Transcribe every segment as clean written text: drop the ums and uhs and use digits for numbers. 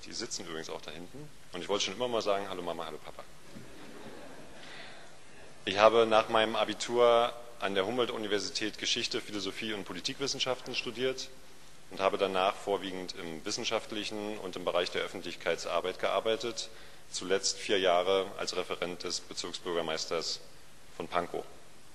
Die sitzen übrigens auch da hinten. Und ich wollte schon immer mal sagen, hallo Mama, hallo Papa. Ich habe nach meinem Abitur an der Humboldt-Universität Geschichte, Philosophie und Politikwissenschaften studiert und habe danach vorwiegend im wissenschaftlichen und im Bereich der Öffentlichkeitsarbeit gearbeitet, zuletzt 4 Jahre als Referent des Bezirksbürgermeisters von Pankow.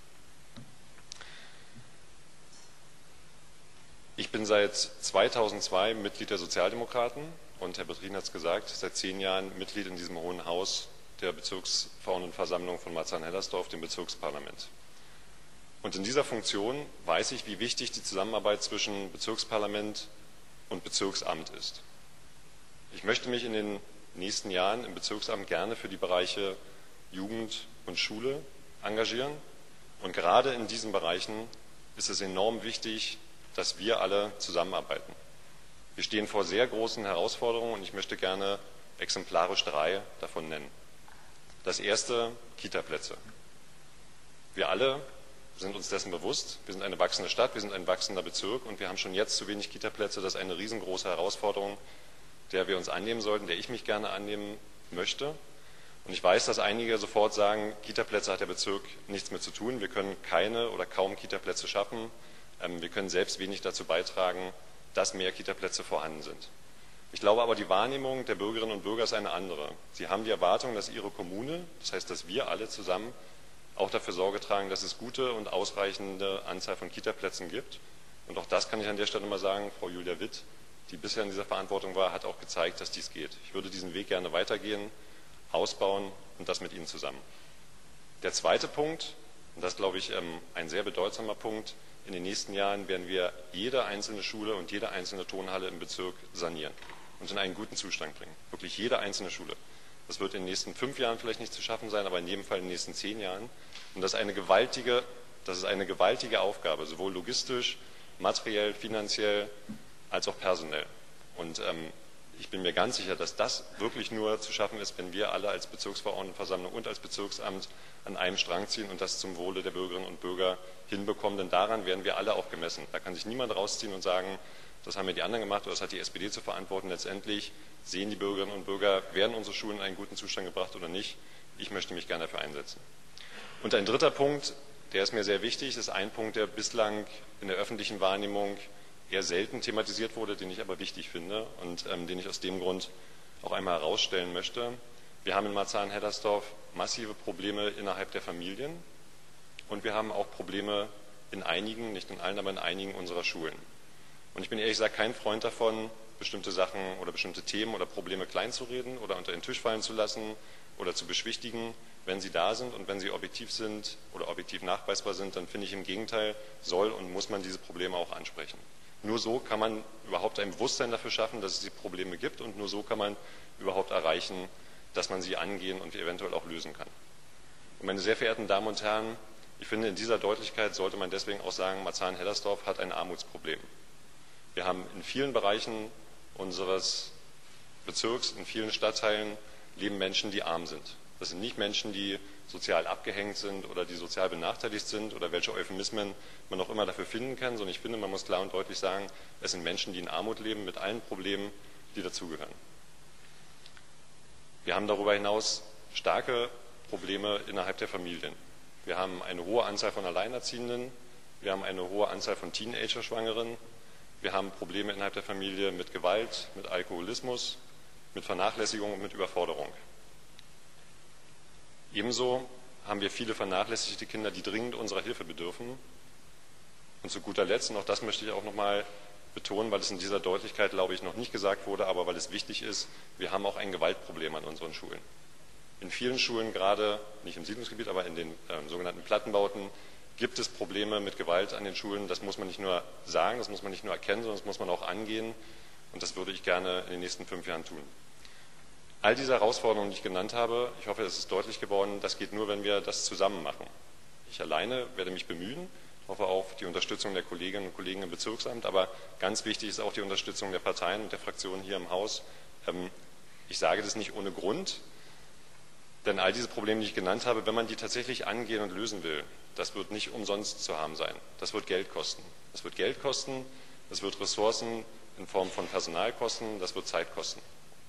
Ich bin seit 2002 Mitglied der Sozialdemokraten und Herr Betrin hat es gesagt, seit 10 Jahren Mitglied in diesem Hohen Haus der Bezirksverordnetenversammlung von Marzahn-Hellersdorf, dem Bezirksparlament. Und in dieser Funktion weiß ich, wie wichtig die Zusammenarbeit zwischen Bezirksparlament und Bezirksamt ist. Ich möchte mich in den nächsten Jahren im Bezirksamt gerne für die Bereiche Jugend und Schule engagieren. Und gerade in diesen Bereichen ist es enorm wichtig, dass wir alle zusammenarbeiten. Wir stehen vor sehr großen Herausforderungen und ich möchte gerne exemplarisch 3 davon nennen. Das erste, Kitaplätze. Wir alle sind uns dessen bewusst, wir sind eine wachsende Stadt, wir sind ein wachsender Bezirk und wir haben schon jetzt zu wenig Kitaplätze. Das ist eine riesengroße Herausforderung, der wir uns annehmen sollten, der ich mich gerne annehmen möchte. Und ich weiß, dass einige sofort sagen, Kitaplätze hat der Bezirk nichts mehr zu tun, wir können keine oder kaum Kitaplätze schaffen. Wir können selbst wenig dazu beitragen, dass mehr Kitaplätze vorhanden sind. Ich glaube aber, die Wahrnehmung der Bürgerinnen und Bürger ist eine andere. Sie haben die Erwartung, dass ihre Kommune, das heißt, dass wir alle zusammen auch dafür Sorge tragen, dass es gute und ausreichende Anzahl von Kitaplätzen gibt. Und auch das kann ich an der Stelle mal sagen, Frau Julia Witt, die bisher in dieser Verantwortung war, hat auch gezeigt, dass dies geht. Ich würde diesen Weg gerne weitergehen, ausbauen und das mit Ihnen zusammen. Der zweite Punkt, und das ist, glaube ich, ein sehr bedeutsamer Punkt, in den nächsten Jahren werden wir jede einzelne Schule und jede einzelne Turnhalle im Bezirk sanieren und in einen guten Zustand bringen. Wirklich jede einzelne Schule. Das wird in den nächsten 5 Jahren vielleicht nicht zu schaffen sein, aber in jedem Fall in den nächsten 10 Jahren. Und das ist eine gewaltige Aufgabe, sowohl logistisch, materiell, finanziell als auch personell. Und ich bin mir ganz sicher, dass das wirklich nur zu schaffen ist, wenn wir alle als Bezirksverordnetenversammlung und als Bezirksamt an einem Strang ziehen und das zum Wohle der Bürgerinnen und Bürger hinbekommen. Denn daran werden wir alle auch gemessen. Da kann sich niemand rausziehen und sagen, das haben ja die anderen gemacht oder das hat die SPD zu verantworten. Letztendlich sehen die Bürgerinnen und Bürger, werden unsere Schulen in einen guten Zustand gebracht oder nicht. Ich möchte mich gerne dafür einsetzen. Und ein dritter Punkt, der ist mir sehr wichtig, ist ein Punkt, der bislang in der öffentlichen Wahrnehmung eher selten thematisiert wurde, den ich aber wichtig finde und den ich aus dem Grund auch einmal herausstellen möchte. Wir haben in Marzahn-Hellersdorf massive Probleme innerhalb der Familien und wir haben auch Probleme in einigen, nicht in allen, aber in einigen unserer Schulen. Und ich bin ehrlich gesagt kein Freund davon, bestimmte Sachen oder bestimmte Themen oder Probleme kleinzureden oder unter den Tisch fallen zu lassen oder zu beschwichtigen. Wenn sie da sind und wenn sie objektiv sind oder objektiv nachweisbar sind, dann finde ich im Gegenteil, soll und muss man diese Probleme auch ansprechen. Nur so kann man überhaupt ein Bewusstsein dafür schaffen, dass es die Probleme gibt und nur so kann man überhaupt erreichen, dass man sie angehen und eventuell auch lösen kann. Und meine sehr verehrten Damen und Herren, ich finde, in dieser Deutlichkeit sollte man deswegen auch sagen, Marzahn-Hellersdorf hat ein Armutsproblem. Wir haben in vielen Bereichen unseres Bezirks, in vielen Stadtteilen leben Menschen, die arm sind. Das sind nicht Menschen, die sozial abgehängt sind oder die sozial benachteiligt sind oder welche Euphemismen man auch immer dafür finden kann, sondern ich finde, man muss klar und deutlich sagen, es sind Menschen, die in Armut leben, mit allen Problemen, die dazugehören. Wir haben darüber hinaus starke Probleme innerhalb der Familien. Wir haben eine hohe Anzahl von Alleinerziehenden, wir haben eine hohe Anzahl von Teenager-Schwangeren, wir haben Probleme innerhalb der Familie mit Gewalt, mit Alkoholismus, mit Vernachlässigung und mit Überforderung. Ebenso haben wir viele vernachlässigte Kinder, die dringend unserer Hilfe bedürfen. Und zu guter Letzt, und auch das möchte ich auch nochmal betonen, weil es in dieser Deutlichkeit, glaube ich, noch nicht gesagt wurde, aber weil es wichtig ist, wir haben auch ein Gewaltproblem an unseren Schulen. In vielen Schulen, gerade nicht im Siedlungsgebiet, aber in den sogenannten Plattenbauten, gibt es Probleme mit Gewalt an den Schulen. Das muss man nicht nur sagen, das muss man nicht nur erkennen, sondern das muss man auch angehen. Und das würde ich gerne in den nächsten 5 Jahren tun. All diese Herausforderungen, die ich genannt habe, ich hoffe, es ist deutlich geworden, das geht nur, wenn wir das zusammen machen. Ich alleine werde mich bemühen, hoffe auf die Unterstützung der Kolleginnen und Kollegen im Bezirksamt, aber ganz wichtig ist auch die Unterstützung der Parteien und der Fraktionen hier im Haus. Ich sage das nicht ohne Grund, denn all diese Probleme, die ich genannt habe, wenn man die tatsächlich angehen und lösen will, das wird nicht umsonst zu haben sein. Das wird Geld kosten. Das wird Geld kosten, das wird Ressourcen in Form von Personal kosten, das wird Zeit kosten.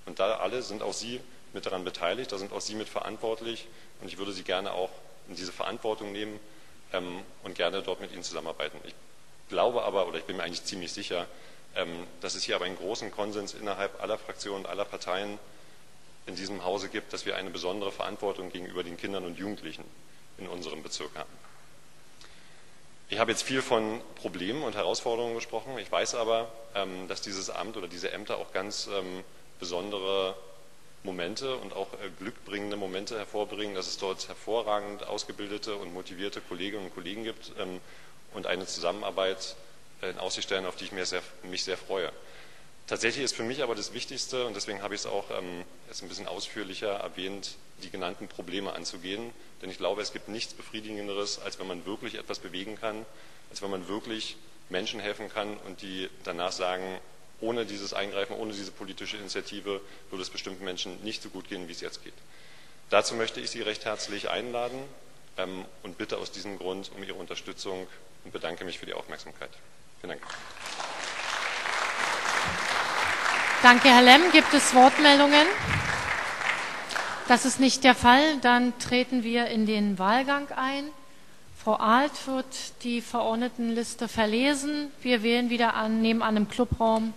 Und da alle sind auch Sie mit daran beteiligt, da sind auch Sie mit verantwortlich und ich würde Sie gerne auch in diese Verantwortung nehmen und gerne dort mit Ihnen zusammenarbeiten. Ich glaube aber, oder ich bin mir eigentlich ziemlich sicher, dass es hier aber einen großen Konsens innerhalb aller Fraktionen, aller Parteien in diesem Hause gibt, dass wir eine besondere Verantwortung gegenüber den Kindern und Jugendlichen in unserem Bezirk haben. Ich habe jetzt viel von Problemen und Herausforderungen gesprochen. Ich weiß aber, dass dieses Amt oder diese Ämter auch ganz besondere Momente und auch glückbringende Momente hervorbringen, dass es dort hervorragend ausgebildete und motivierte Kolleginnen und Kollegen gibt und eine Zusammenarbeit in Aussicht stellen, auf die ich mich sehr freue. Tatsächlich ist für mich aber das Wichtigste, und deswegen habe ich es auch jetzt ein bisschen ausführlicher erwähnt, die genannten Probleme anzugehen. Denn ich glaube, es gibt nichts Befriedigenderes, als wenn man wirklich etwas bewegen kann, als wenn man wirklich Menschen helfen kann und die danach sagen, ohne dieses Eingreifen, ohne diese politische Initiative würde es bestimmten Menschen nicht so gut gehen, wie es jetzt geht. Dazu möchte ich Sie recht herzlich einladen und bitte aus diesem Grund um Ihre Unterstützung und bedanke mich für die Aufmerksamkeit. Vielen Dank. Danke, Herr Lemm. Gibt es Wortmeldungen? Das ist nicht der Fall. Dann treten wir in den Wahlgang ein. Frau Alt wird die Verordnetenliste verlesen. Wir wählen wieder nebenan im Clubraum.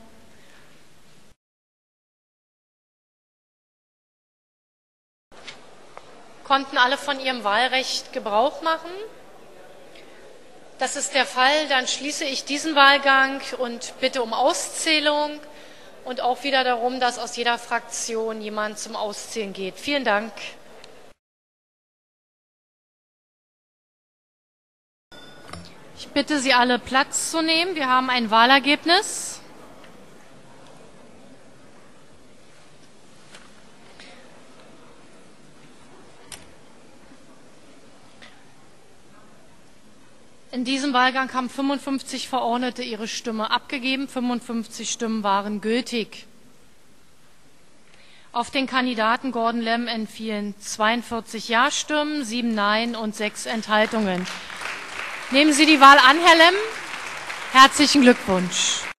Konnten alle von ihrem Wahlrecht Gebrauch machen? Das ist der Fall. Dann schließe ich diesen Wahlgang und bitte um Auszählung und auch wieder darum, dass aus jeder Fraktion jemand zum Auszählen geht. Vielen Dank. Ich bitte Sie alle, Platz zu nehmen. Wir haben ein Wahlergebnis. In diesem Wahlgang haben 55 Verordnete ihre Stimme abgegeben. 55 Stimmen waren gültig. Auf den Kandidaten Gordon Lemm entfielen 42 Ja-Stimmen, 7 Nein und 6 Enthaltungen. Nehmen Sie die Wahl an, Herr Lemm. Herzlichen Glückwunsch.